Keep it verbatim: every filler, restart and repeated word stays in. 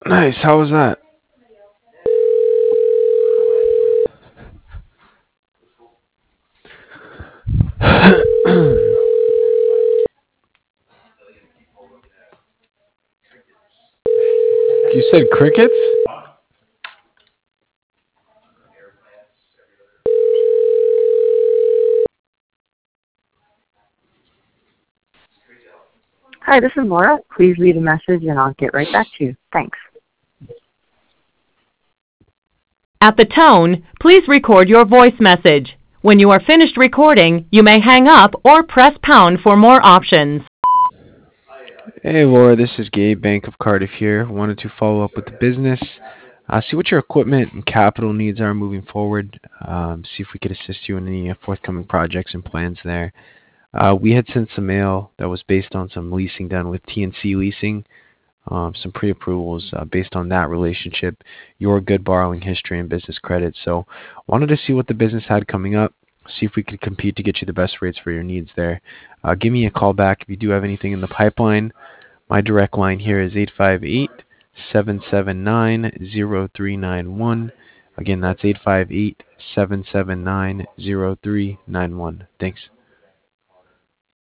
Nice. How was that? You said crickets? Hi, this is Laura. Please leave a message and I'll get right back to you. Thanks. At the tone, please record your voice message. When you are finished recording, you may hang up or press pound for more options. Hey Laura, this is Gabe, Bank of Cardiff here. Wanted to follow up with the business, uh, see what your equipment and capital needs are moving forward, um, see if we could assist you in any uh, forthcoming projects and plans there. Uh, we had sent some mail that was based on some leasing done with T N C Leasing, um, some pre-approvals uh, based on that relationship, your good borrowing history and business credit. So wanted to see what the business had coming up, see if we could compete to get you the best rates for your needs there. Uh, give me a call back if you do have anything in the pipeline. My direct line here is eight five eight, seven seven nine, zero three nine one. Again, that's eight five eight, seven seven nine, zero three nine one. Thanks.